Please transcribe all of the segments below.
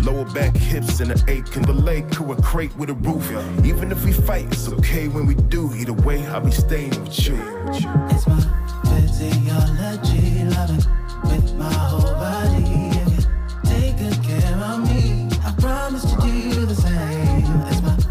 lower back, hips, and an ache in the leg to a crate with a roof. Even if we fight, it's okay when we do. Either way, I'll be staying with you. It's my physiology, loving with my whole body. If you take good care of me, I promise to do the same. It's my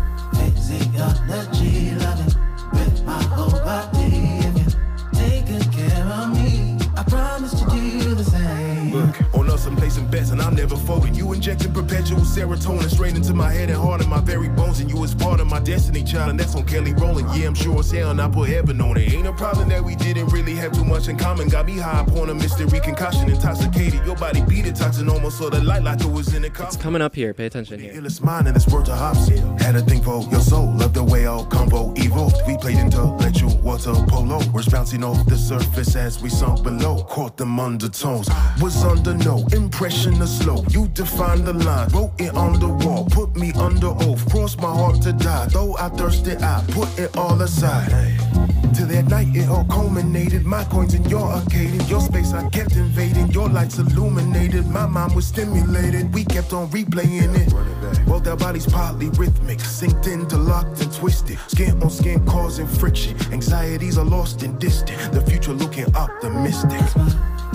physiology, loving with my whole body. If you take good care of me, I promise to do the same. Look, on us I'm placing bets and I'm never folding. You injecting perpetual serotonin straight into my head and heart and my very bones. And you is part of my destiny, child, and that's on Kelly Rowland. Yeah, I'm sure as hell and I put heaven on it. Ain't a problem that we didn't really have too much in common. Got me high upon a mystery concoction, intoxicated. Your body beat it, toxin almost so the light like it was in a cup. It's coming up here, pay attention here. Illest mind and it's word to hops. Had a thing for your soul, love the way our combo evolved. We played intellectual water polo. We're bouncing off the surface as we sunk below. Caught them undertones, was under no impression of slow. You defined the line, wrote it on the wall, put me under oath, crossed my heart to die. Though I thirsted, I put it all aside. Till that night it all culminated. My coins in your arcade, your space I kept invading. Your lights illuminated, my mind was stimulated. We kept on replaying it. Both our bodies partly rhythmic, synced into locked and twisted. Skin on skin causing friction. Anxieties are lost and distant. The future looking optimistic. It's my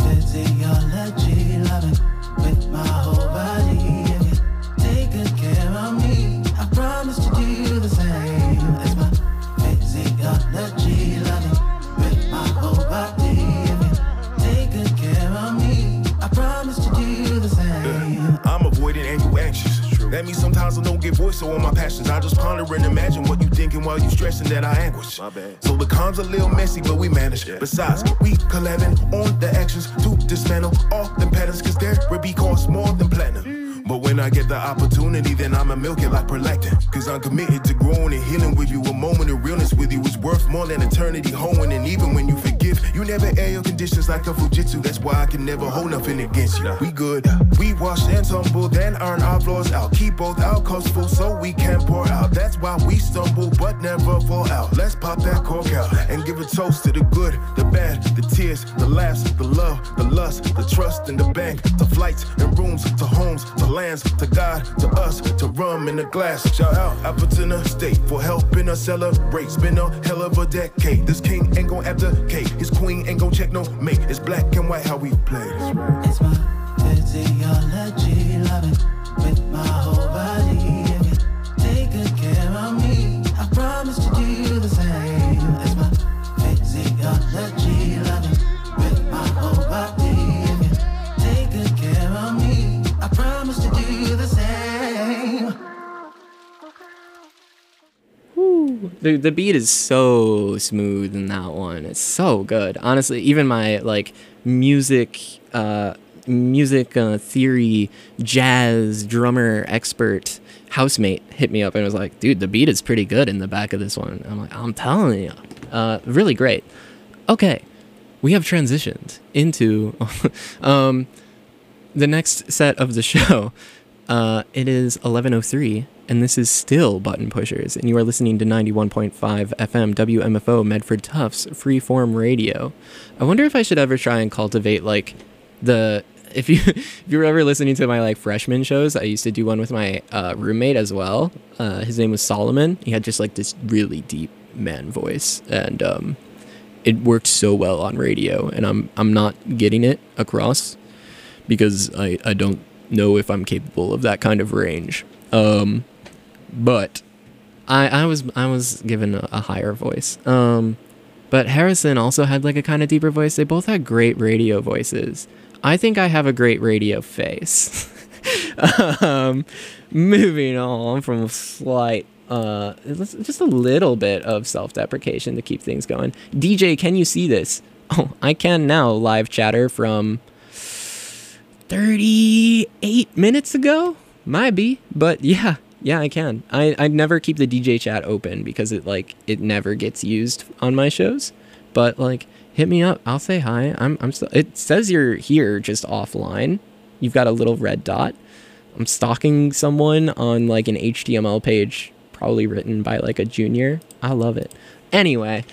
physiology, loving with my whole body. If you take good care of me, I promise to do the same. It's my physiology, loving with my whole body. If you take good care of me, I promise to do the same. I'm avoiding and you anxious. That means sometimes I don't get voice on my passions. I just ponder and imagine what you thinking while you stressing that I anguish. My bad. So the calm's a little messy, but we manage. Besides, we collabing on the actions to dismantle all them patterns, cause there will be cost more than platinum. But when I get the opportunity, then I'ma milk it like prolactin. Cause I'm committed to growing and healing with you. A moment of realness with you is worth more than eternity hoeing. And even when you forgive, you never air your conditions like a Fujitsu. That's why I can never hold nothing against you. We good. We wash and tumble, then iron our flaws out. Keep both our cups full so we can pour out. That's why we stumble but never fall out. Let's pop that cork out and give a toast to the good, the bad, the tears, the laughs, the love, the lust, the trust in the bank, to flights and rooms, to homes, to lands, to God, to us, to rum in the glass. Shout out Albertina State for helping us celebrate. It's been a hell of a decade. This king ain't gon' abdicate. His queen ain't gon' check no mate. It's black and white how we play. It's my physiology, loving with my whole body. If you take good care of me, I promise to do the same. It's my physiology, loving with my whole body. If you take good care of me, I promise to do the same. Woo. The beat is so smooth in that one. It's so good. Honestly, even my like music theory jazz drummer expert housemate hit me up and was like, dude, the beat is pretty good in the back of this one. I'm like, I'm telling you, really great. Okay, we have transitioned into the next set of the show. It is 11:03, and this is still Button Pushers, and you are listening to 91.5 FM WMFO Medford Tufts Freeform Radio. I wonder if I should ever try and cultivate like if you were ever listening to my like freshman shows, I used to do one with my roommate as well. His name was Solomon. He had just like this really deep man voice, and it worked so well on radio, and I'm not getting it across because I don't know if I'm capable of that kind of range. But I was given a higher voice. But Harrison also had like a kind of deeper voice. They both had great radio voices. I think I have a great radio face. Moving on from a slight, just a little bit of self-deprecation to keep things going. DJ, can you see this? Oh, I can now. Live chatter from 38 minutes ago? Might be, but yeah, I can. I never keep the DJ chat open because it never gets used on my shows. But like, hit me up. I'll say hi. I'm still. It says you're here, just offline. You've got a little red dot. I'm stalking someone on like an HTML page, probably written by like a junior. I love it. Anyway,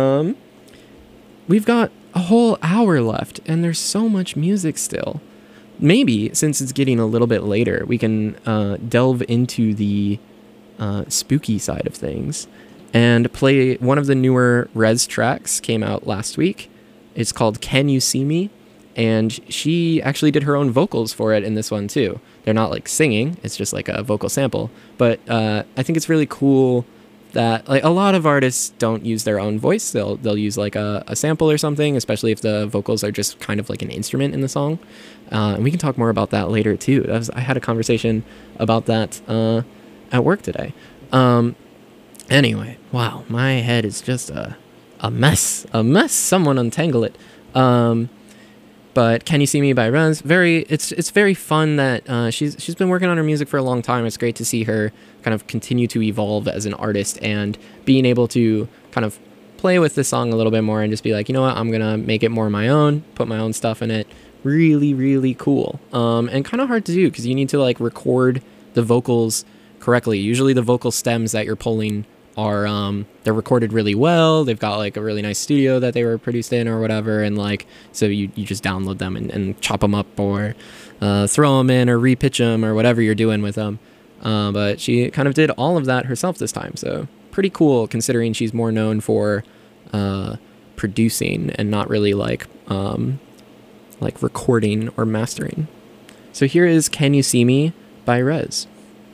we've got a whole hour left, and there's so much music still. maybe, since it's getting a little bit later, we can delve into the spooky side of things and play one of the newer Rez tracks. Came out last week. It's called Can You See Me? And she actually did her own vocals for it in this one too. They're not like singing, it's just like a vocal sample. But I think it's really cool that like a lot of artists don't use their own voice. They'll use like a sample or something, especially if the vocals are just kind of like an instrument in the song. And we can talk more about that later too. I had a conversation about that at work today. Anyway, wow, my head is just a mess. Someone untangle it. But Can You See Me by Rez, it's very fun that she's been working on her music for a long time. It's great to see her kind of continue to evolve as an artist and being able to kind of play with the song a little bit more and just be like, you know what, I'm gonna make it more my own, put my own stuff in it. Really, really cool. And kind of hard to do because you need to like record the vocals correctly. Usually the vocal stems that you're pulling are they're recorded really well. They've got like a really nice studio that they were produced in or whatever, and like so you just download them and chop them up or throw them in or repitch them or whatever you're doing with them. But she kind of did all of that herself this time, so pretty cool considering she's more known for producing and not really like recording or mastering. So here is Can You See Me by Rez.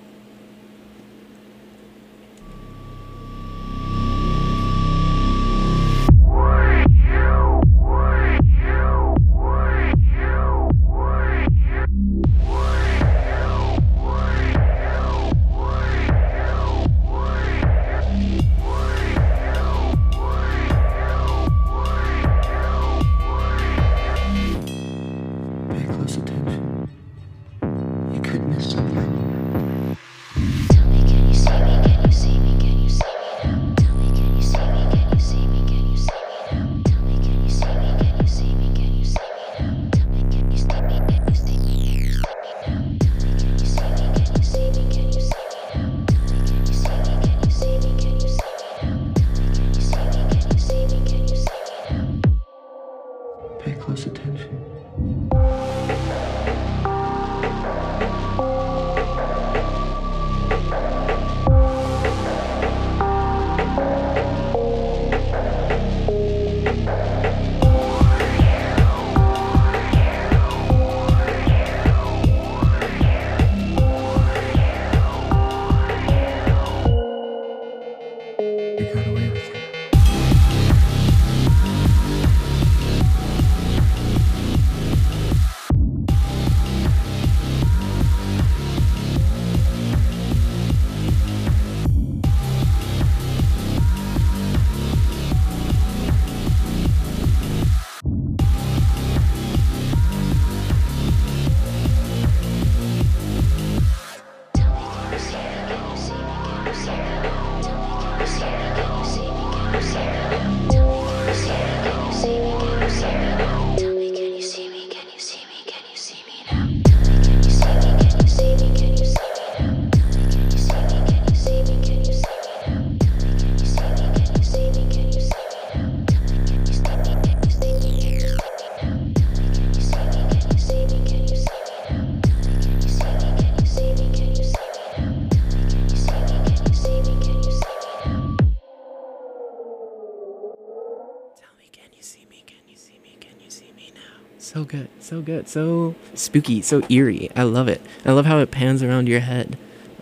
So good, so good, so spooky, so eerie. I love it. I love how it pans around your head.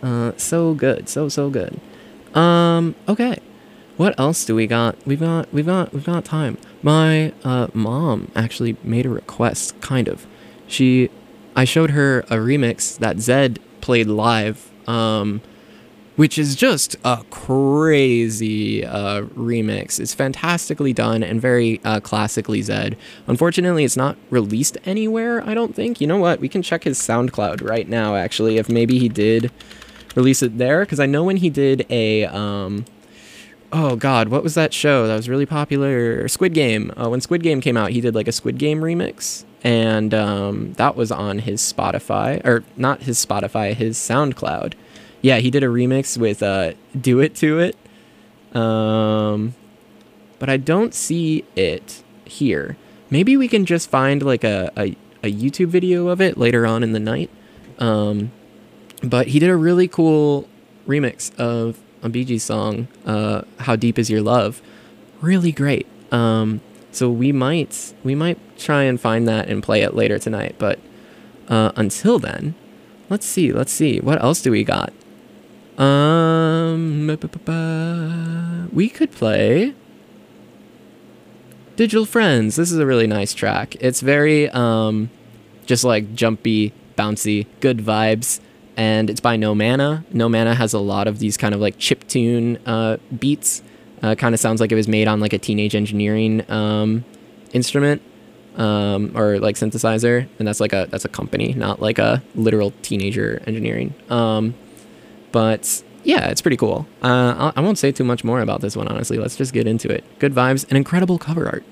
So good, so good. Okay. What else do we got? We've got time. My mom actually made a request, kind of. I showed her a remix that Zedd played live, which is just a crazy remix. It's fantastically done and very classically Zedd. Unfortunately, it's not released anywhere, I don't think. You know what? We can check his SoundCloud right now, actually, if maybe he did release it there. Because I know when he did a... oh, God, what was that show that was really popular? Squid Game. When Squid Game came out, he did like a Squid Game remix. And that was on his Spotify. Or not his Spotify, his SoundCloud. Yeah, he did a remix with Do It To It. But I don't see it here. Maybe we can just find like a a YouTube video of it later on in the night. But he did a really cool remix of a Bee Gees song, How Deep Is Your Love. Really great. So we might try and find that and play it later tonight. But until then, let's see. What else do we got? We could play Digital Friends. This is a really nice track. It's very just like jumpy, bouncy, good vibes. And it's by No Mana. No Mana has a lot of these kind of like chiptune beats. Kind of sounds like it was made on like a Teenage Engineering instrument or like synthesizer, and that's a company, not like a literal Teenager Engineering. But yeah, it's pretty cool. I won't say too much more about this one, honestly. Let's just get into it. Good vibes and incredible cover art.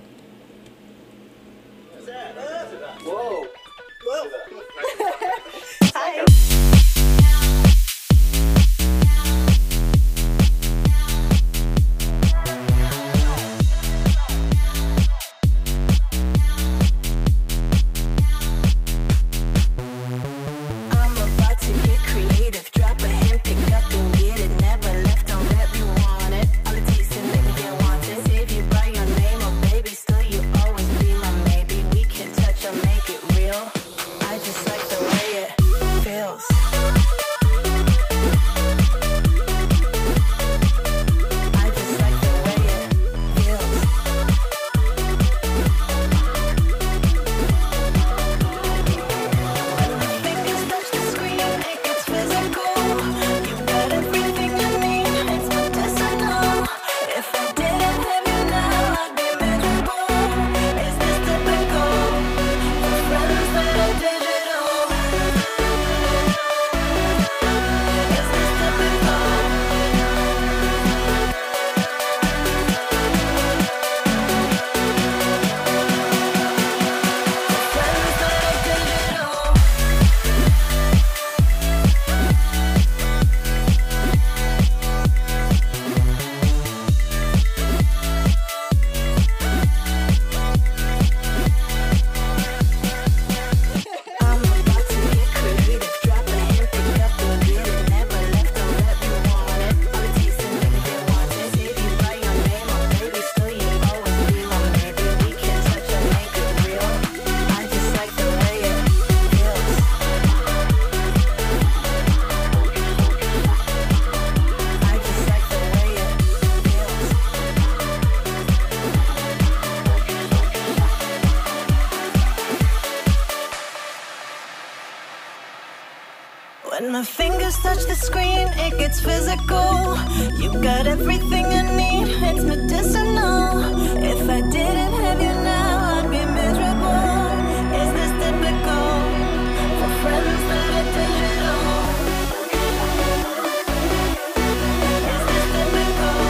When my fingers touch the screen, it gets physical. You got everything I need, it's medicinal. If I didn't have you now, I'd be miserable. Is this typical for friends that are digital? Is this typical?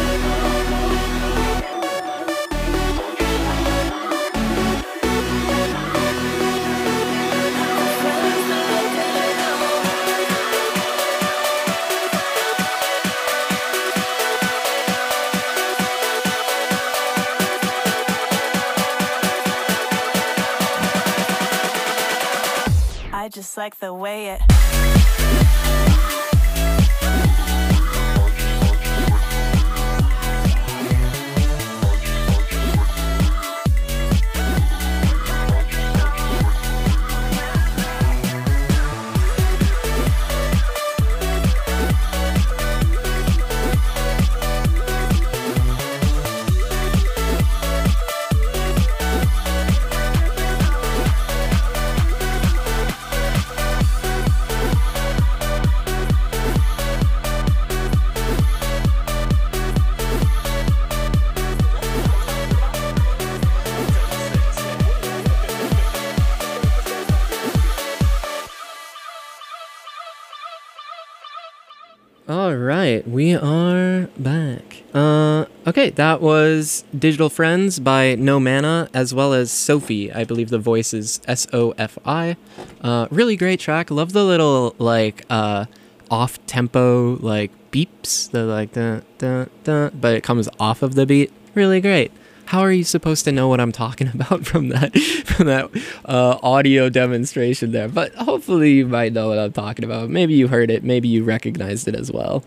I just like the way it. All right, we are back. Okay, that was Digital Friends by No Mana, as well as Sophie. I believe the voice is Sofi. Really great track. Love the little like off-tempo like beeps, the like but it comes off of the beat. Really great. how are you supposed to know what I'm talking about from that audio demonstration there? But hopefully you might know what I'm talking about. Maybe you heard it. Maybe you recognized it as well.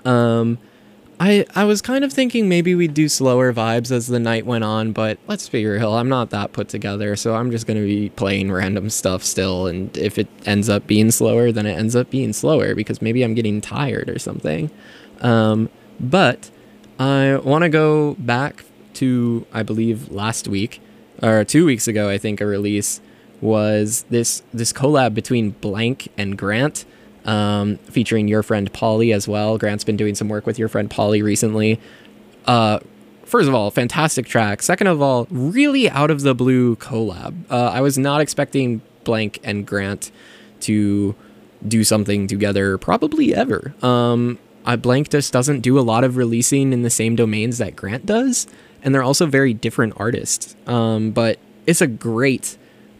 I was kind of thinking maybe we'd do slower vibes as the night went on, but let's be real, I'm not that put together, so I'm just going to be playing random stuff still, and if it ends up being slower, then it ends up being slower, because maybe I'm getting tired or something. But I want to go back to, I believe, last week, or 2 weeks ago, I think a release was this collab between Blank and Grant, featuring your friend Polly as well. Grant's been doing some work with your friend Polly recently. First of all, fantastic track. Second of all, really out of the blue collab. I was not expecting Blank and Grant to do something together probably ever. Blank just doesn't do a lot of releasing in the same domains that Grant does, and they're also very different artists. But it's a great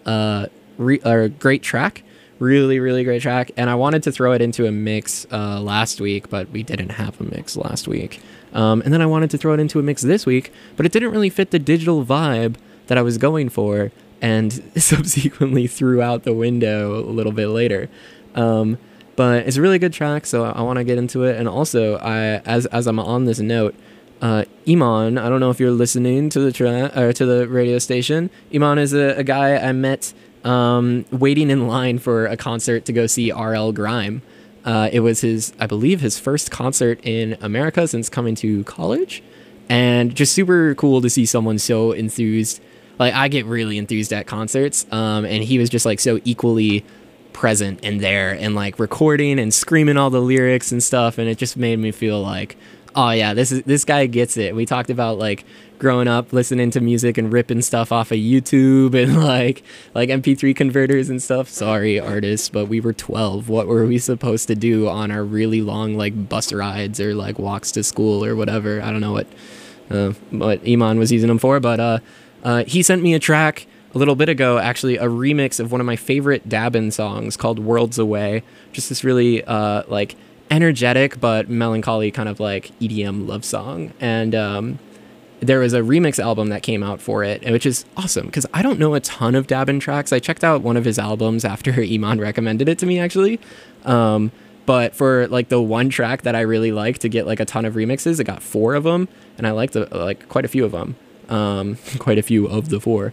track. Really, really great track, and I wanted to throw it into a mix last week, but we didn't have a mix last week. And then I wanted to throw it into a mix this week, but it didn't really fit the digital vibe that I was going for, and subsequently threw out the window a little bit later. But it's a really good track, so I want to get into it. And also, as I'm on this note, Iman, I don't know if you're listening to the radio station. Iman is a guy I met waiting in line for a concert to go see R.L. Grime. It was I believe his first concert in America since coming to college, and just super cool to see someone so enthused. Like, I get really enthused at concerts, and he was just like so equally present and there and like recording and screaming all the lyrics and stuff, and it just made me feel like, oh yeah, this guy gets it. We talked about like growing up listening to music and ripping stuff off of YouTube and like MP3 converters and stuff. Sorry, artists, but we were 12. What were we supposed to do on our really long like bus rides or like walks to school or whatever? I don't know what Iman was using them for, but he sent me a track a little bit ago, actually, a remix of one of my favorite Dabin songs called Worlds Away. Just this really like energetic but melancholy kind of like EDM love song. And there was a remix album that came out for it, which is awesome because I don't know a ton of Dabin tracks. I checked out one of his albums after Iman recommended it to me, actually. But for like the one track that I really like to get like a ton of remixes, it got 4 of them, and I liked like quite a few of them. Quite a few of the 4.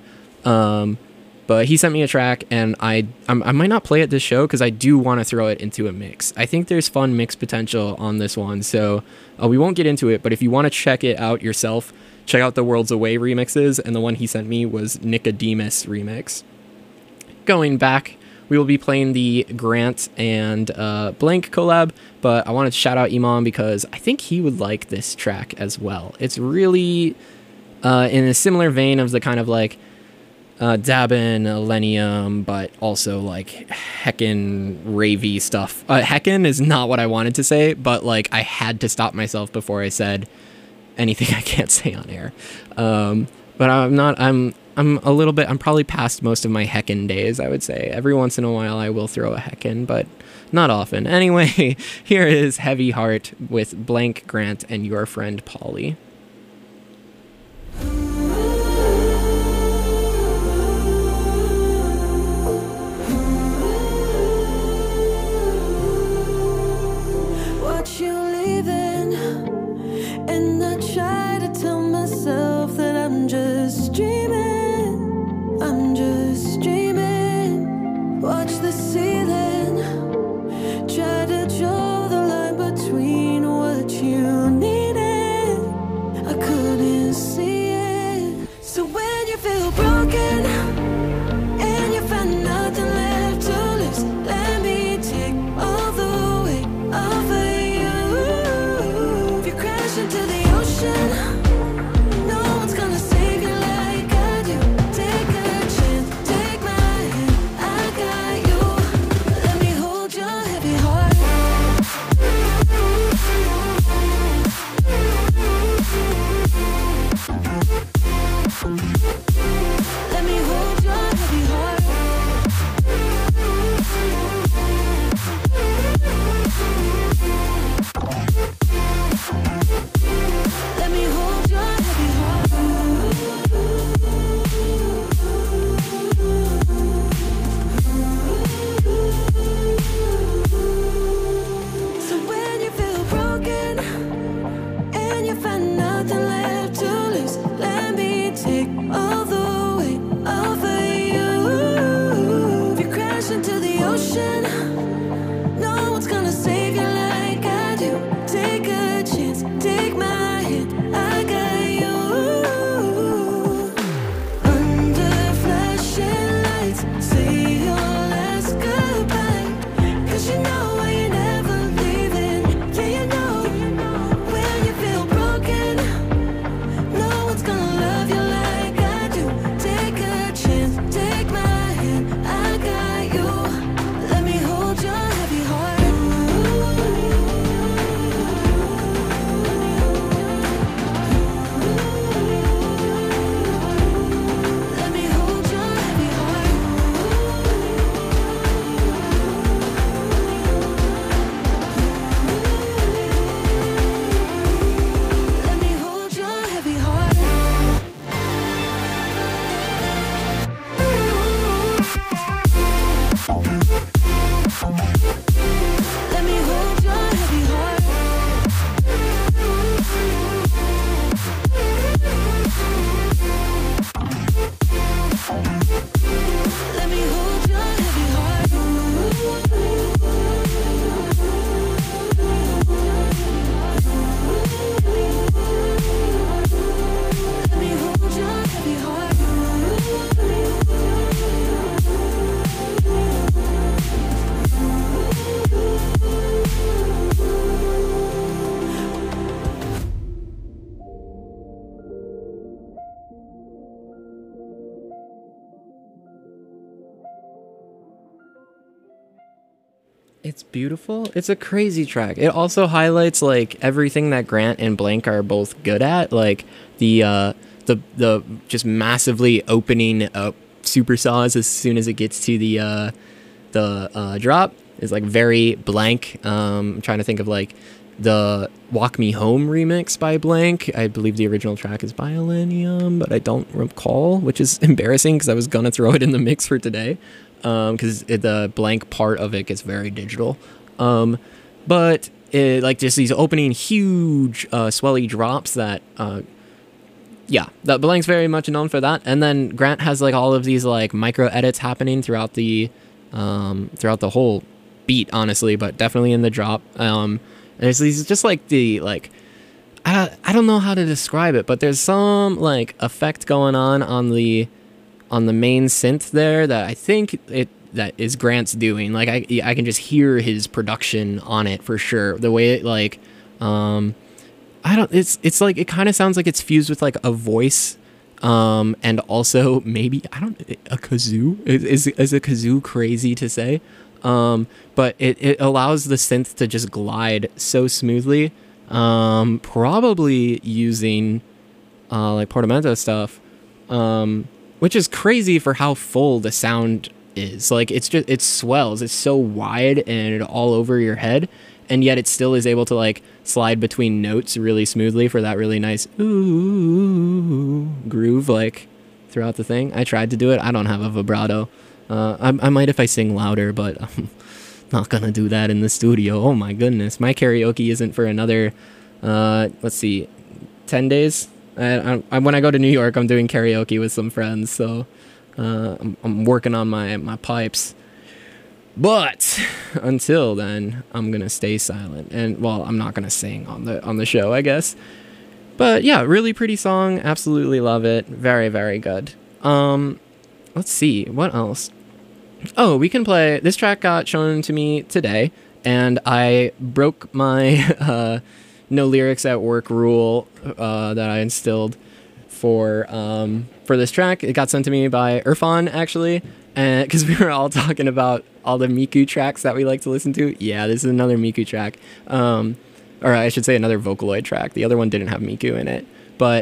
But he sent me a track, and I might not play it this show because I do want to throw it into a mix. I think there's fun mix potential on this one, so we won't get into it. But if you want to check it out yourself, check out the Worlds Away remixes, and the one he sent me was Nicodemus remix. Going back, we will be playing the Grant and Blank collab, but I wanted to shout out Iman because I think he would like this track as well. It's really in a similar vein of the kind of like Dabin, Illenium, but also like heckin' ravey stuff. Heckin' is not what I wanted to say, but like I had to stop myself before I said anything I can't say on air. But I'm probably past most of my heckin' days, I would say. Every once in a while I will throw a heckin', but not often. Anyway, here is Heavy Heart with Blank, Grant, and your friend Polly. And I try to tell myself that I'm just dreaming. I'm just dreaming. Watch the ceiling. Try to draw the line between what you needed. I couldn't see it. So when you feel broken and you find nothing left to lose, let me take all the weight off of you. Into the ocean, no one's gonna save you like I do. Take a chance, take my hand, I got you. Let me hold your heavy heart. It's beautiful. It's a crazy track. It also highlights like everything that Grant and Blank are both good at, like the just massively opening up supersaws as soon as it gets to the drop is like very Blank. I'm trying to think of like the Walk Me Home remix by Blank. I believe the original track is by Illenium, but I don't recall, which is embarrassing because I was gonna throw it in the mix for today. Because the Blank part of it gets very digital. But it, like just these opening huge swelly drops that that Blank's very much known for that. And then Grant has like all of these like micro edits happening throughout the whole beat, honestly, but definitely in the drop. There's these just like the like I don't know how to describe it, but there's some like effect going on the main synth there that I think that is Grant's doing. Like I can just hear his production on it for sure. The way it like it's like it kind of sounds like it's fused with like a voice and also maybe a kazoo. Is a kazoo crazy to say? But it allows the synth to just glide so smoothly. Probably using like Portamento stuff. Which is crazy for how full the sound is. Like it swells. It's so wide and all over your head, and yet it still is able to like slide between notes really smoothly for that really nice ooh groove like throughout the thing. I tried to do it. I don't have a vibrato. I might if I sing louder, but I'm not gonna do that in the studio. Oh my goodness, my karaoke isn't for another 10 days. When I go to New York, I'm doing karaoke with some friends, so I'm working on my pipes. But until then, I'm gonna stay silent, and well, I'm not gonna sing on the show, I guess. But yeah, really pretty song. Absolutely love it. Very, very good. Let's see what else. Oh, we can play. This track got shown to me today, and I broke my no lyrics at work rule that I instilled for this track. It got sent to me by Irfan, actually, and because we were all talking about all the Miku tracks that we like to listen to. Yeah, this is another Miku track, or I should say another Vocaloid track. The other one didn't have Miku in it, but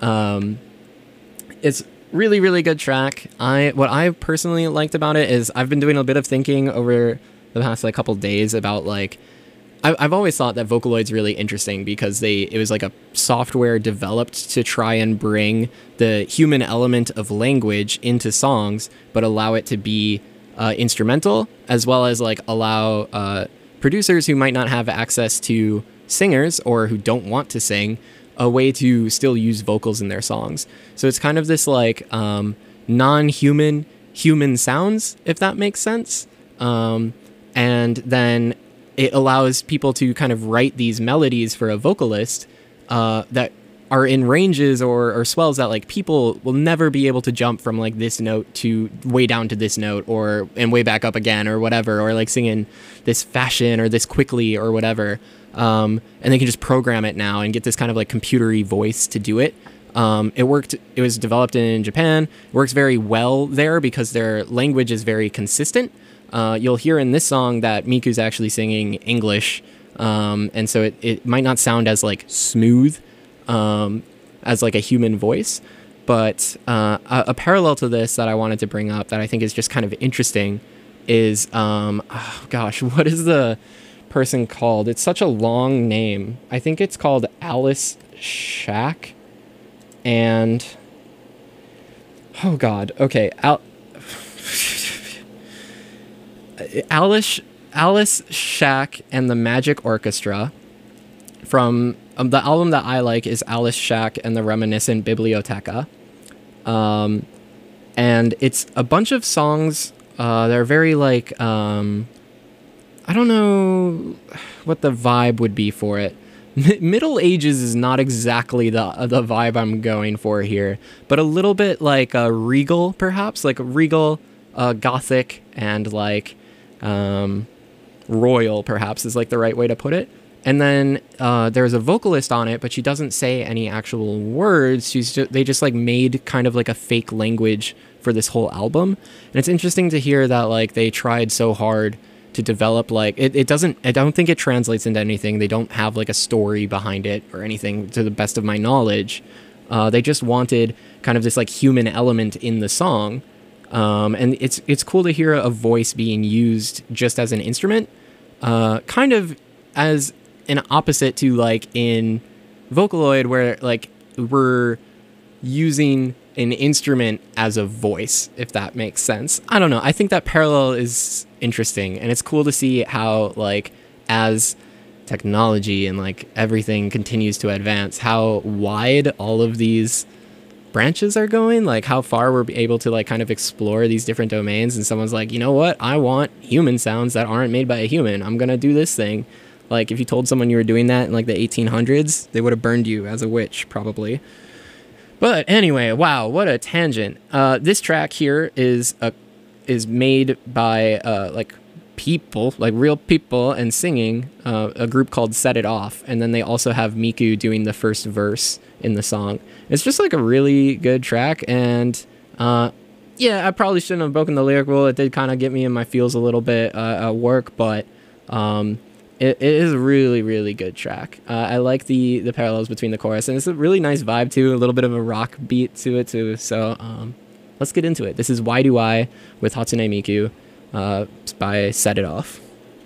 it's really, really good track. What I personally liked about it is I've been doing a bit of thinking over the past like couple days about like I've always thought that Vocaloid's really interesting because it was like a software developed to try and bring the human element of language into songs, but allow it to be instrumental, as well as like allow producers who might not have access to singers or who don't want to sing a way to still use vocals in their songs. So it's kind of this like non-human human sounds, if that makes sense. And then it allows people to kind of write these melodies for a vocalist that are in ranges or swells that like people will never be able to jump from like this note to way down to this note and way back up again or whatever, or like singing this fashion or this quickly or whatever. And they can just program it now and get this kind of like computery voice to do it. It was developed in Japan. It works very well there because their language is very consistent. You'll hear in this song that Miku's actually singing English, and so it might not sound as like smooth as like a human voice, but a parallel to this that I wanted to bring up that I think is just kind of interesting is what is the person called? It's such a long name. I think it's called Alice Shack, and oh god, okay, Alice Shack and the Magic Orchestra. From the album that I like is Alice Shack and the Reminiscent Biblioteca. And it's a bunch of songs that are very like, I don't know what the vibe would be for it. Middle Ages is not exactly the vibe I'm going for here, but a little bit like regal, perhaps, like regal, gothic, and like royal, perhaps, is like the right way to put it. And then there's a vocalist on it, but she doesn't say any actual words. They just like made kind of like a fake language for this whole album. And it's interesting to hear that like they tried so hard to develop like it doesn't. I don't think it translates into anything. They don't have like a story behind it or anything, to the best of my knowledge. They just wanted kind of this like human element in the song, and it's cool to hear a voice being used just as an instrument, kind of as an opposite to like in Vocaloid, where like we're using an instrument as a voice, if that makes sense. I don't know. I think that parallel is interesting, and it's cool to see how like as technology and like everything continues to advance, how wide all of these branches are going, like how far we're able to like kind of explore these different domains. And someone's like, you know what, I want human sounds that aren't made by a human. I'm gonna do this thing. Like if you told someone you were doing that in like the 1800s, they would have burned you as a witch probably. But anyway, wow, what a tangent. This track here is made by like people, like real people, and singing, a group called Set It Off, and then they also have Miku doing the first verse in the song. It's just like a really good track, and yeah, I probably shouldn't have broken the lyric rule. It did kind of get me in my feels a little bit at work, but it is a really, really good track. I like the parallels between the chorus, and it's a really nice vibe too, a little bit of a rock beat to it too. So let's get into it. This is Why Do I with Hatsune Miku, by Set It Off.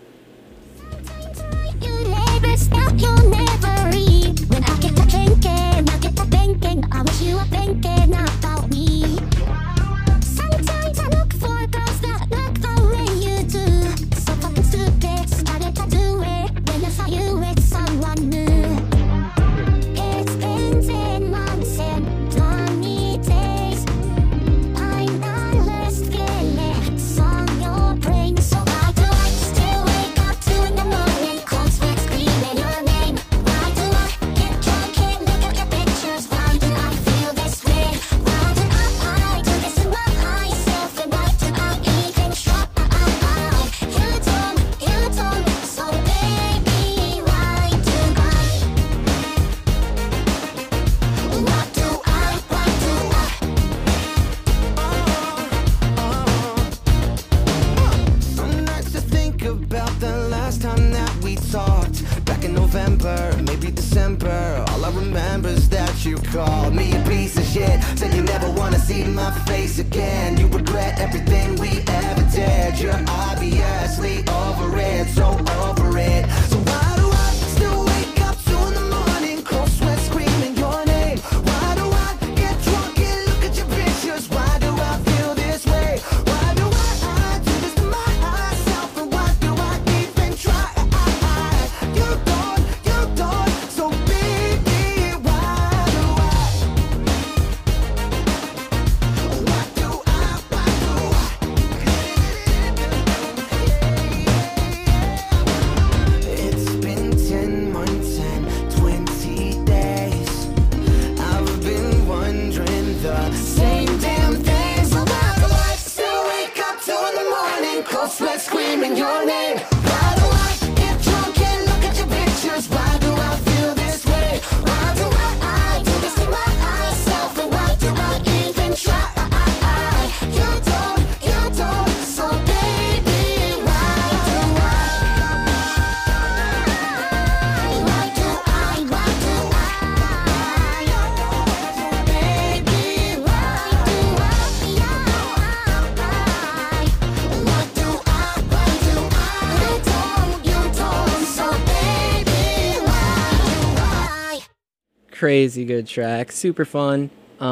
Crazy good track, super fun.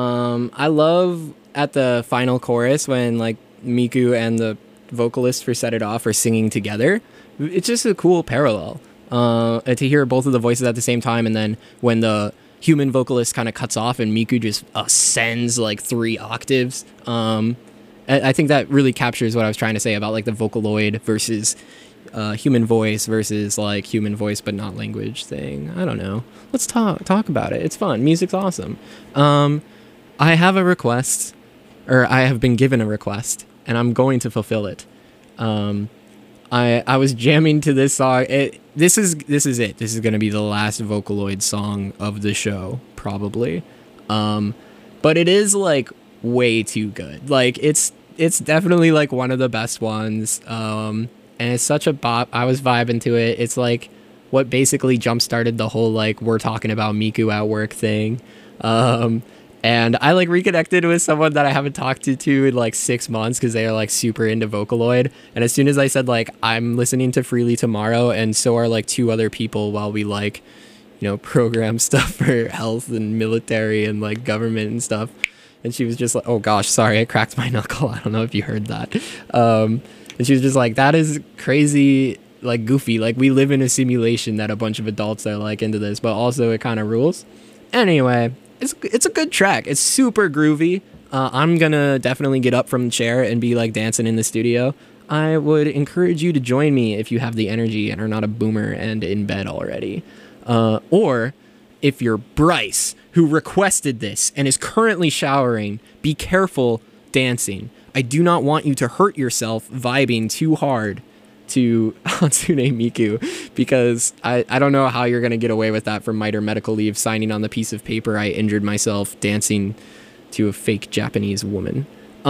I love at the final chorus when like Miku and the vocalist for Set It Off are singing together. It's just a cool parallel to hear both of the voices at the same time, and then when the human vocalist kind of cuts off and Miku just ascends like 3 octaves. I think that really captures what I was trying to say about like the Vocaloid versus human voice versus like human voice but not language thing. I don't know. Let's talk about it. It's fun. Music's awesome. I have a request, or I have been given a request, and I'm going to fulfill it. I was jamming to this song. This is it. This is going to be the last Vocaloid song of the show, probably. But it is like way too good. Like it's definitely like one of the best ones. and it's such a bop. I was vibing to it. It's like what basically jump started the whole like we're talking about Miku at work thing. And I like reconnected with someone that I haven't talked to in like 6 months because they are like super into Vocaloid. And as soon as I said like I'm listening to Freely Tomorrow, and so are like 2 other people while we like, you know, program stuff for health and military and like government and stuff. And she was just like, oh gosh, sorry, I cracked my knuckle. I don't know if you heard that. And she was just like, that is crazy, like goofy. Like we live in a simulation that a bunch of adults are like into this, but also it kind of rules. Anyway, it's a good track. It's super groovy. I'm gonna definitely get up from the chair and be like dancing in the studio. I would encourage you to join me if you have the energy and are not a boomer and in bed already. Or if you're Bryce, who requested this and is currently showering, be careful dancing. I do not want you to hurt yourself vibing too hard to Hatsune Miku, because I don't know how you're going to get away with that from MITRE medical leave, signing on the piece of paper I injured myself dancing to a fake Japanese woman.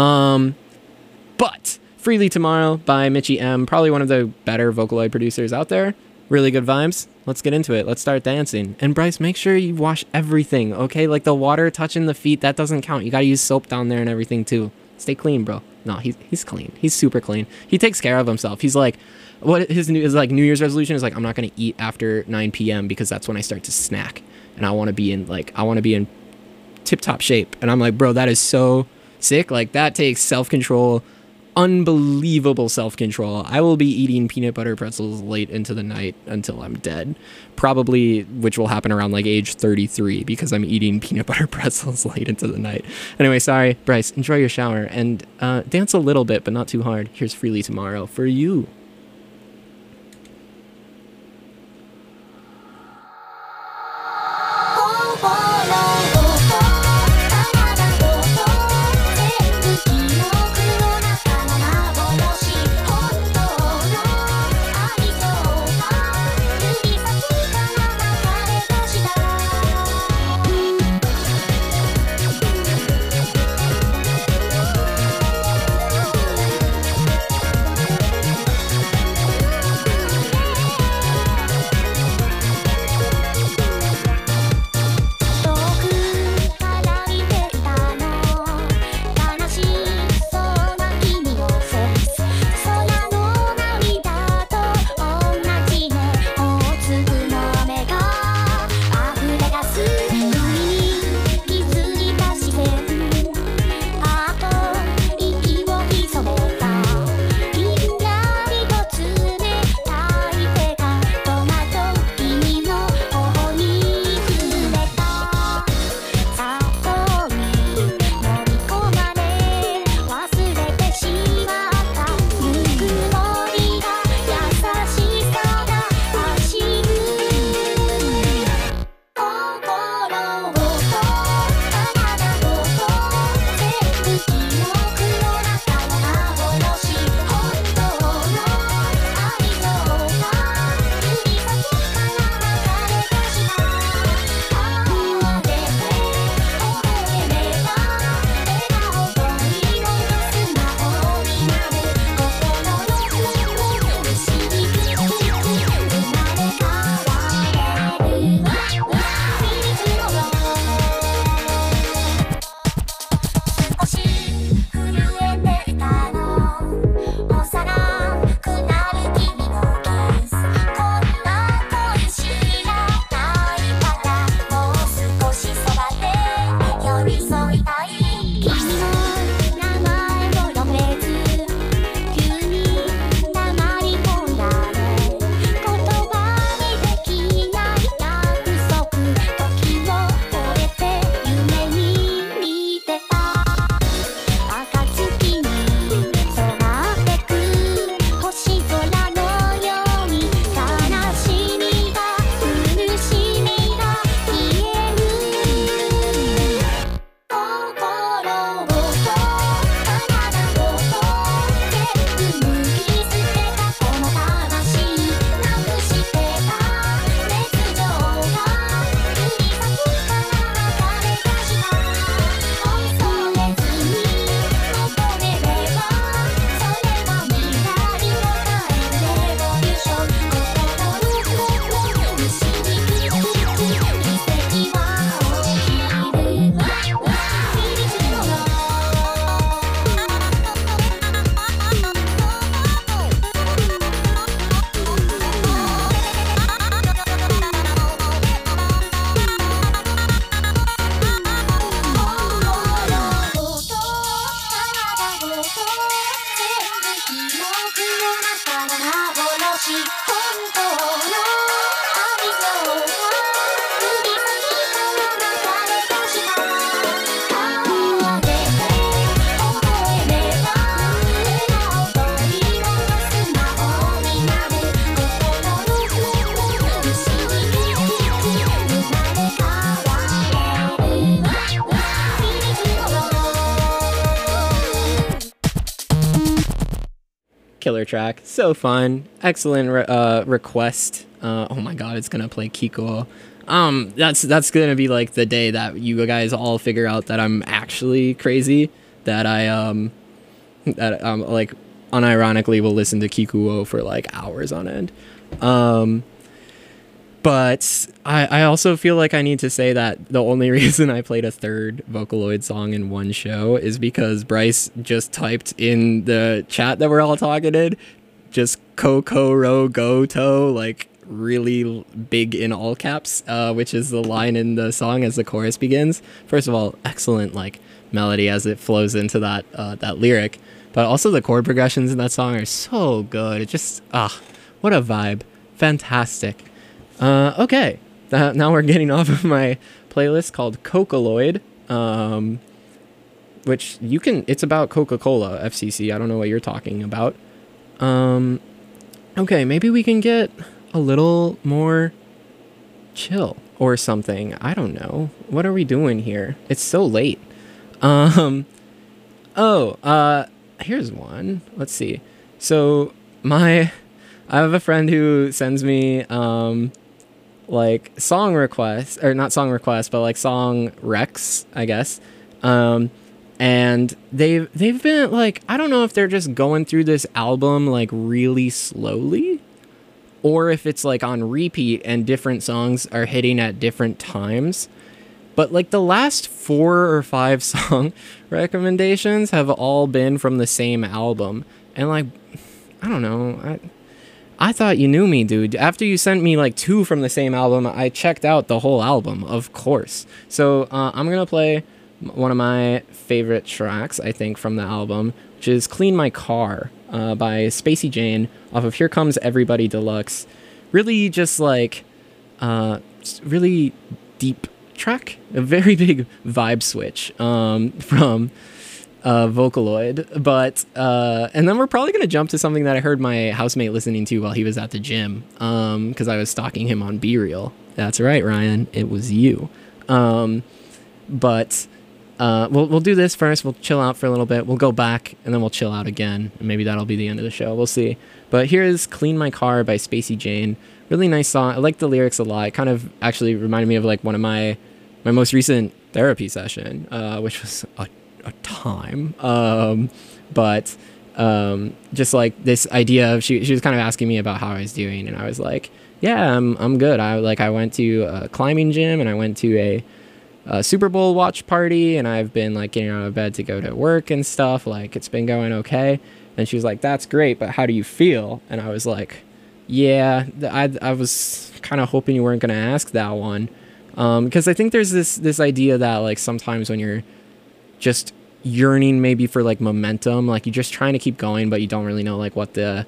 But Freely Tomorrow by Michi M, probably one of the better Vocaloid producers out there. Really good vibes. Let's get into it. Let's start dancing. And Bryce, make sure you wash everything, okay? Like the water touching the feet, that doesn't count. You got to use soap down there and everything too. Stay clean, bro. No, he's clean. He's super clean. He takes care of himself. He's like, what his New Year's resolution is like, I'm not going to eat after 9 p.m. because that's when I start to snack. And I want to be in tip-top shape. And I'm like, bro, that is so sick. Like that takes self-control, unbelievable self-control. I will be eating peanut butter pretzels late into the night until I'm dead. Probably, which will happen around like age 33 because I'm eating peanut butter pretzels late into the night. Anyway, sorry, Bryce, enjoy your shower and dance a little bit, but not too hard. Here's Freely Tomorrow for you. killer track. So fun. Excellent request. Oh my god, it's gonna play Kiko. That's gonna be like the day that you guys all figure out that I'm actually crazy. That I like unironically will listen to Kikuo for like hours on end. But I also feel like I need to say that the only reason I played a third Vocaloid song in one show is because Bryce just typed in the chat that we're all talking in, just Kokoro Goto, like really big in all caps, which is the line in the song as the chorus begins. First of all, excellent like melody as it flows into that lyric, but also the chord progressions in that song are so good. It just what a vibe. Fantastic. Okay, now we're getting off of my playlist called Cocaloid, which it's about Coca-Cola, FCC. I don't know what you're talking about. Okay, maybe we can get a little more chill or something. I don't know. What are we doing here? It's so late. Here's one. Let's see. So I have a friend who sends me, like song requests, or not song requests, but like song recs, I guess. And they've been like, I don't know if they're just going through this album like really slowly, or if it's like on repeat and different songs are hitting at different times. But like the last 4 or 5 song recommendations have all been from the same album. And like, I don't know, I thought you knew me, dude. After you sent me like 2 from the same album, I checked out the whole album, of course. So I'm going to play one of my favorite tracks, I think, from the album, which is Clean My Car by Spacey Jane off of Here Comes Everybody Deluxe. Really just like, really deep track. A very big vibe switch from Vocaloid, but and then we're probably gonna jump to something that I heard my housemate listening to while he was at the gym, because I was stalking him on BeReal. That's right, Ryan, it was you. But we'll do this first. We'll chill out for a little bit. We'll go back and then we'll chill out again, and maybe that'll be the end of the show. We'll see. But here's "Clean My Car" by Spacey Jane. Really nice song. I like the lyrics a lot. It kind of actually reminded me of like one of my most recent therapy session, which was a time, but just like this idea of she was kind of asking me about how I was doing, and I was like, yeah, I'm good. I went to a climbing gym, and I went to a Super Bowl watch party, and I've been like getting out of bed to go to work and stuff. Like, it's been going okay. And she was like, that's great, but how do you feel? And I was like, yeah, I was kind of hoping you weren't gonna ask that one, because I think there's this idea that like sometimes when you're just yearning maybe for like momentum, like you're just trying to keep going, but you don't really know like what the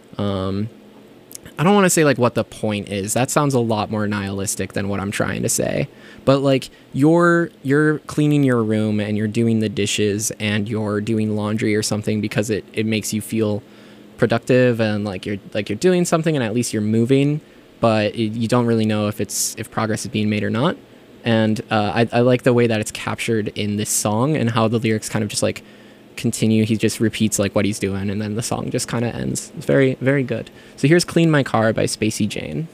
I don't want to say like what the point is. That sounds a lot more nihilistic than what I'm trying to say. But like you're cleaning your room and you're doing the dishes and you're doing laundry or something because it makes you feel productive and like you're doing something and at least you're moving, but you don't really know if progress is being made or not. And I like the way that it's captured in this song and how the lyrics kind of just like continue. He just repeats like what he's doing and then the song just kind of ends. It's very, very good. So here's "Clean My Car" by Spacey Jane.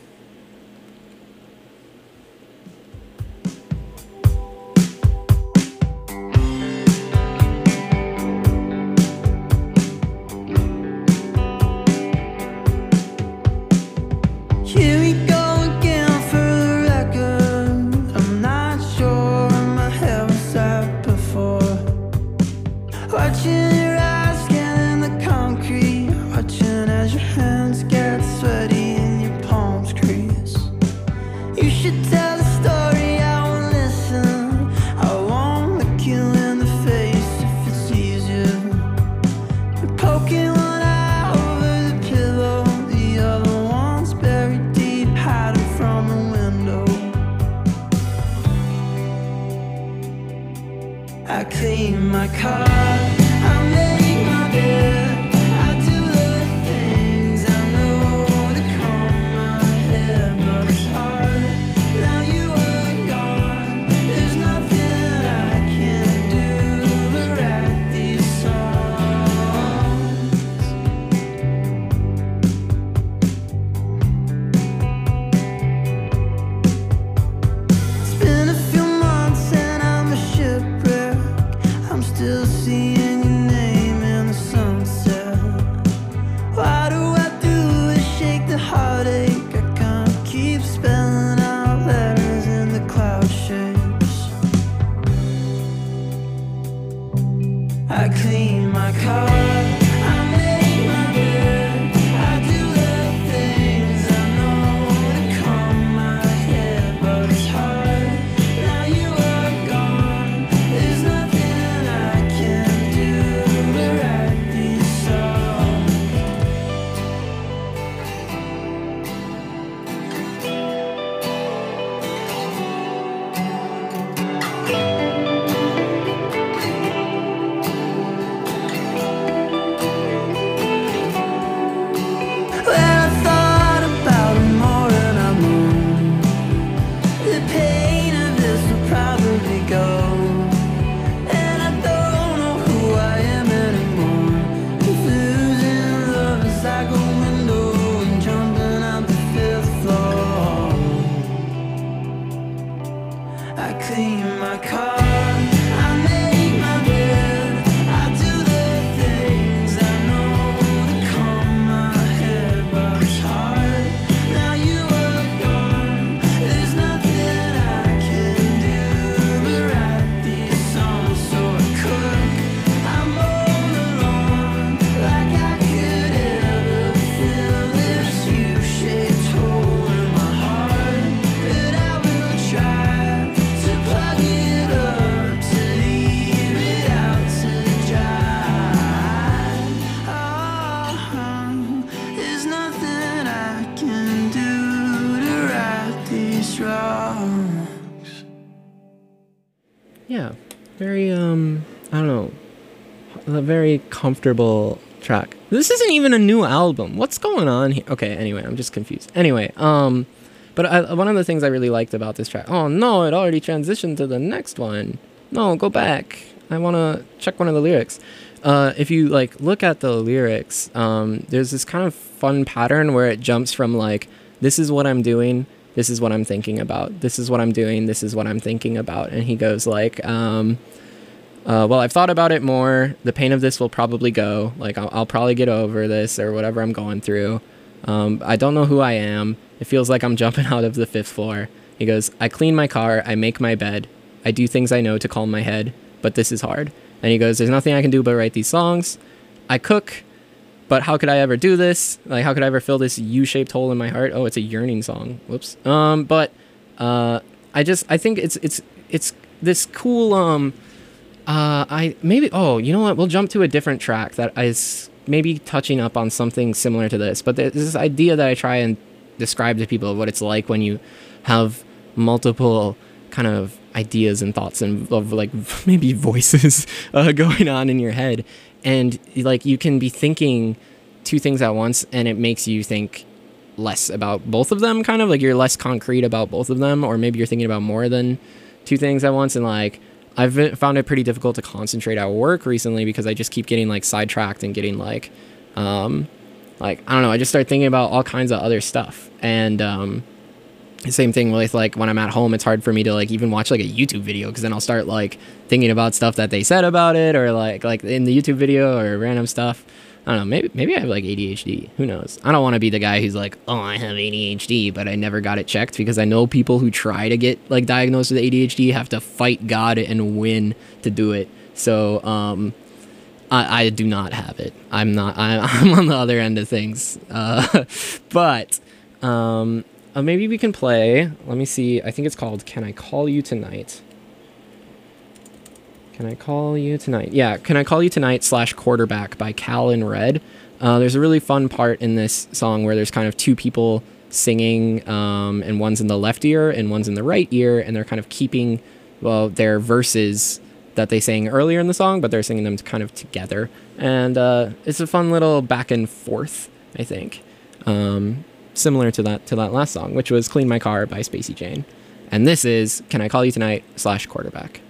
yeah, very, I don't know, a very comfortable track. This isn't even a new album. What's going on here? Okay, anyway, I'm just confused. Anyway, but one of the things I really liked about this track, oh no, it already transitioned to the next one. No, go back. I want to check one of the lyrics. If you like look at the lyrics, there's this kind of fun pattern where it jumps from like, this is what I'm doing, this is what I'm thinking about, this is what I'm doing, this is what I'm thinking about. And he goes like, well, I've thought about it more. The pain of this will probably go. Like, I'll probably get over this or whatever I'm going through. I don't know who I am. It feels like I'm jumping out of the 5th floor. He goes, I clean my car, I make my bed, I do things I know to calm my head, but this is hard. And he goes, there's nothing I can do but write these songs. I cook, but how could I ever do this? Like, how could I ever fill this U-shaped hole in my heart? Oh, it's a yearning song. Whoops. I think it's this cool, you know what? We'll jump to a different track that is maybe touching up on something similar to this. But there's this idea that I try and describe to people of what it's like when you have multiple kind of ideas and thoughts and of like maybe voices going on in your head. And like you can be thinking two things at once and it makes you think less about both of them, kind of like you're less concrete about both of them, or maybe you're thinking about more than two things at once. And like I've found it pretty difficult to concentrate at work recently because I just keep getting like sidetracked and getting like I don't know, I just start thinking about all kinds of other stuff. And same thing with like when I'm at home, it's hard for me to like even watch like a YouTube video because then I'll start like thinking about stuff that they said about it, or like in the YouTube video, or random stuff. I don't know, maybe I have like ADHD, who knows. I don't want to be the guy who's like, oh, I have ADHD, but I never got it checked, because I know people who try to get like diagnosed with ADHD have to fight God and win to do it. So I do not have it. I'm on the other end of things. But maybe we can play, let me see, I think it's called Can I Call You Tonight? Can I Call You Tonight? Yeah, Can I Call You Tonight / Quarterback by Cal and Red. There's a really fun part in this song where there's kind of two people singing, and one's in the left ear and one's in the right ear, and they're kind of keeping, well, their verses that they sang earlier in the song, but they're singing them kind of together. And it's a fun little back and forth, I think. Similar to that last song, which was Clean My Car by Spacey Jane. And this is Can I Call You Tonight / Quarterback.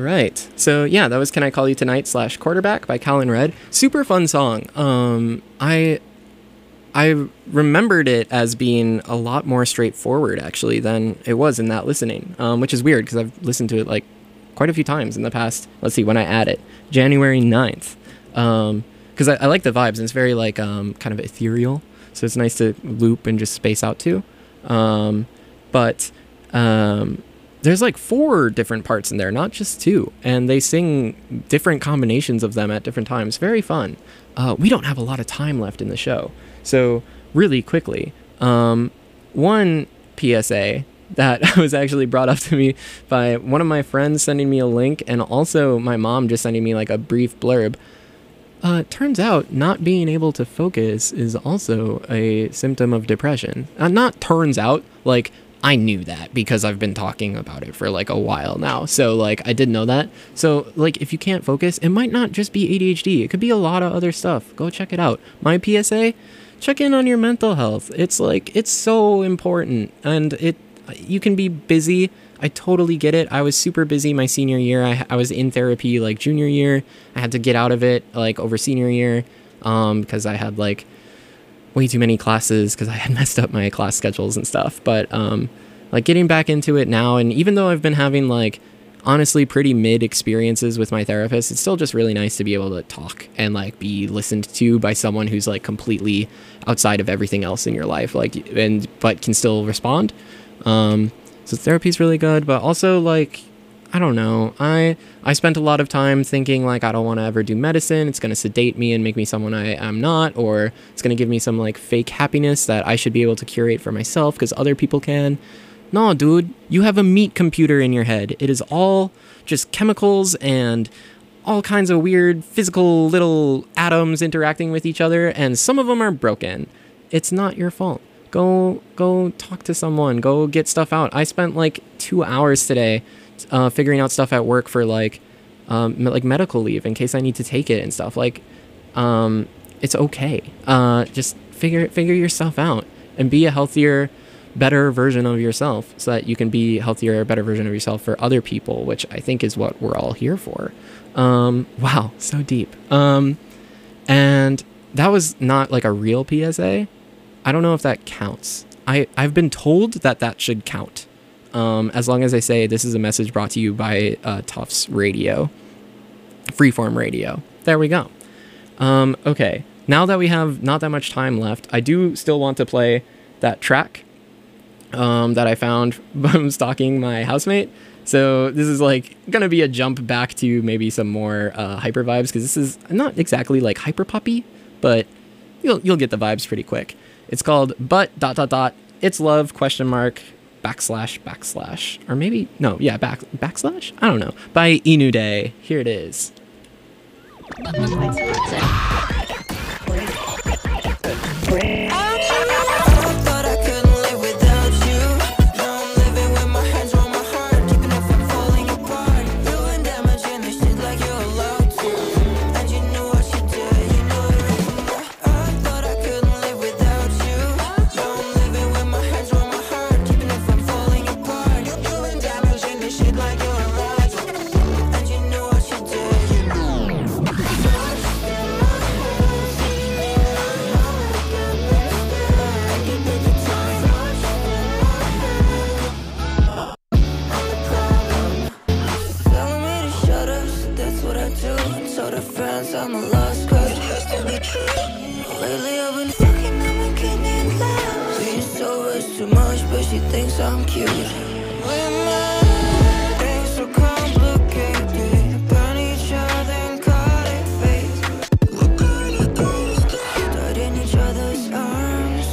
right. So yeah, that was "Can I Call You Tonight" / "Quarterback" by Calvin Red. Super fun song. I remembered it as being a lot more straightforward actually than it was in that listening, which is weird because I've listened to it like quite a few times in the past. Let's see, when I add it, January 9th. Because I like the vibes, and it's very like kind of ethereal, so it's nice to loop and just space out to. But there's like 4 different parts in there, not just 2, and they sing different combinations of them at different times. Very fun. We don't have a lot of time left in the show, so really quickly, one PSA that was actually brought up to me by one of my friends sending me a link, and also my mom just sending me like a brief blurb. Turns out not being able to focus is also a symptom of depression. Not turns out, like, I knew that because I've been talking about it for like a while now. So like I did know that. So like if you can't focus, it might not just be ADHD. It could be a lot of other stuff. Go check it out. My PSA, check in on your mental health. It's like, it's so important, and you can be busy. I totally get it. I was super busy my senior year. I was in therapy like junior year. I had to get out of it like over senior year because I had like way too many classes because I had messed up my class schedules and stuff. But like getting back into it now, and even though I've been having like honestly pretty mid experiences with my therapist, it's still just really nice to be able to talk and like be listened to by someone who's like completely outside of everything else in your life, like, but can still respond. So therapy is really good, but also like, I don't know, I spent a lot of time thinking like, I don't want to ever do medicine. It's going to sedate me and make me someone I am not, or it's going to give me some like fake happiness that I should be able to curate for myself because other people can. No, dude, you have a meat computer in your head. It is all just chemicals and all kinds of weird physical little atoms interacting with each other, and some of them are broken. It's not your fault. Go talk to someone. Go get stuff out. I spent like 2 hours today figuring out stuff at work for like medical leave in case I need to take it and stuff. Like, it's okay. Just figure your stuff out and be a healthier, better version of yourself so that you can be a healthier, better version of yourself for other people, which I think is what we're all here for. Wow, so deep. And that was not like a real PSA. I don't know if that counts. I've been told that should count. As long as I say this is a message brought to you by Tufts Radio. Freeform Radio. There we go. Okay. Now that we have not that much time left, I do still want to play that track that I found from stalking my housemate. So this is like going to be a jump back to maybe some more hyper vibes, because this is not exactly like hyper poppy, but you'll get the vibes pretty quick. It's called But ... It's Love ? / or maybe no, yeah, backslash, I don't know, by Inude. Here it is. I'm a lost cause lately I've been fucking up my kidney glass. Being so rich too much, but she thinks I'm cute. Women, things so complicated. Burn each other and call it fate. Died in each other's arms.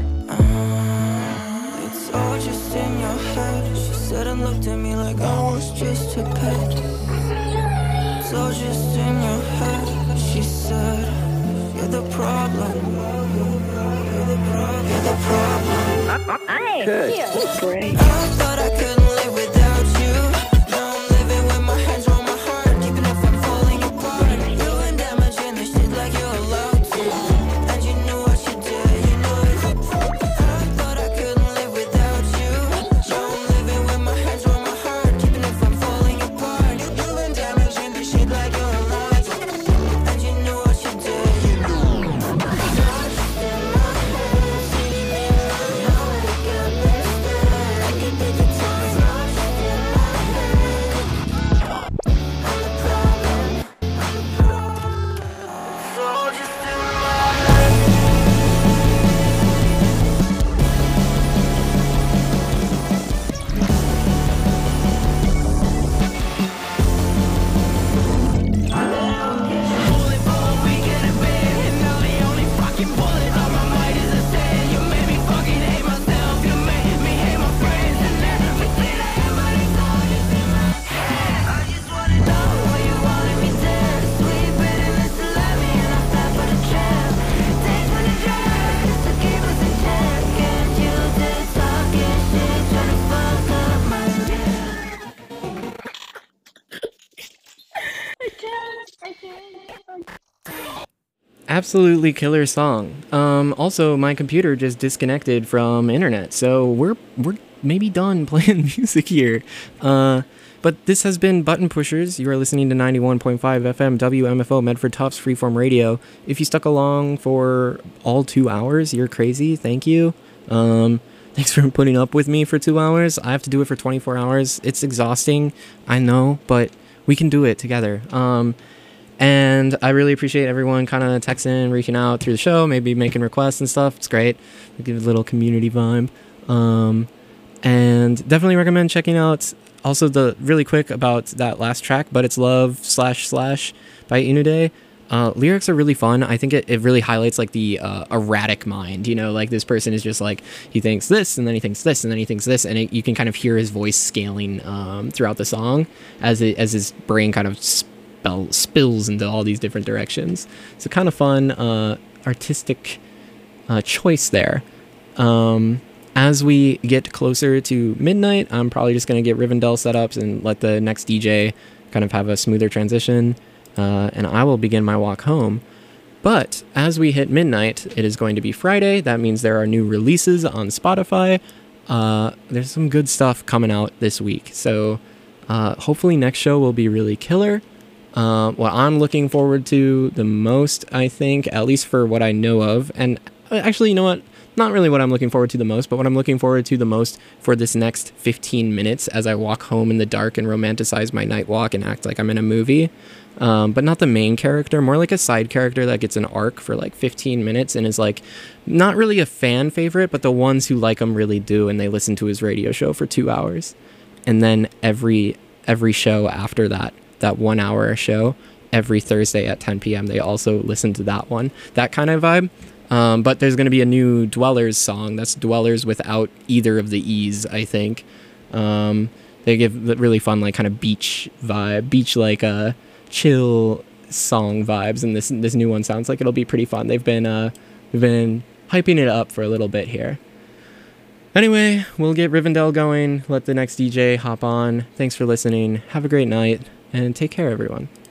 It's all just in your head. She said and looked at me like I was just a pet. It's all just in your head. She said, you're the problem. You're the problem. You're the problem. Good. Great. I thought I couldn't live without you. Now I'm living with my hands on my heart, keeping it from falling apart. Doing damage in this shit like you're allowed to. And you knew what you did, you know it. I thought I couldn't live without you. Now I'm living with my hands on my heart, keeping it from falling apart. Doing absolutely killer song. Also, my computer just disconnected from internet, so we're maybe done playing music here. But this has been Button Pushers. You are listening to 91.5 FM WMFO Medford Tufts Freeform Radio. If you stuck along for all 2 hours, you're crazy. Thank you. Thanks for putting up with me for 2 hours. I have to do it for 24 hours. It's exhausting, I know, but we can do it together. And I really appreciate everyone kind of texting, reaching out through the show, maybe making requests and stuff. It's great. We give a little community vibe. And definitely recommend checking out also the really quick about that last track, But It's Love / by Inude. Lyrics are really fun. I think it really highlights like the erratic mind, you know, like this person is just like, he thinks this and then he thinks this and then he thinks this, and you can kind of hear his voice scaling throughout the song as his brain kind of spills into all these different directions. So kind of fun artistic choice there. As we get closer to midnight, I'm probably just going to get Rivendell set up and let the next DJ kind of have a smoother transition, and I will begin my walk home. But as we hit midnight, it is going to be Friday. That means there are new releases on Spotify. There's some good stuff coming out this week, so hopefully next show will be really killer. What I'm looking forward to the most, I think, at least for what I know of, and actually, you know what? Not really what I'm looking forward to the most, but what I'm looking forward to the most for this next 15 minutes as I walk home in the dark and romanticize my night walk and act like I'm in a movie. But not the main character, more like a side character that gets an arc for like 15 minutes and is like not really a fan favorite, but the ones who like him really do, and they listen to his radio show for 2 hours. And then every show after that 1 hour show, every Thursday at 10 p.m. they also listen to that one. That kind of vibe. But there's going to be a new Dwellers song. That's Dwellers without either of the E's, I think. They give the really fun, like, kind of beach vibe, beach-like, chill song vibes, and this new one sounds like it'll be pretty fun. We've been hyping it up for a little bit here. Anyway, we'll get Rivendell going, let the next DJ hop on. Thanks for listening. Have a great night, and take care, everyone.